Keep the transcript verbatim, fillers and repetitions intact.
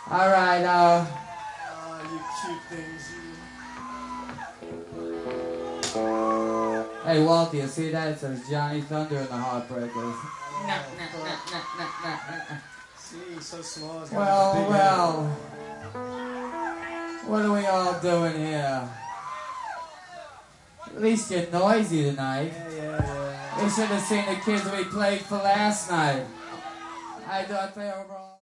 All right, uh. Oh, you cute things, you. Hey, Walter, you see that? It says Johnny Thunder and the Heartbreakers. Oh, Nah, nah, nah, nah, nah, nah, nah. See, he's so small. He's got Well, a big well. head. What are we all doing here? At least you're noisy tonight. Yeah, yeah, yeah. You should have seen the kids we played for last night. I thought they were all...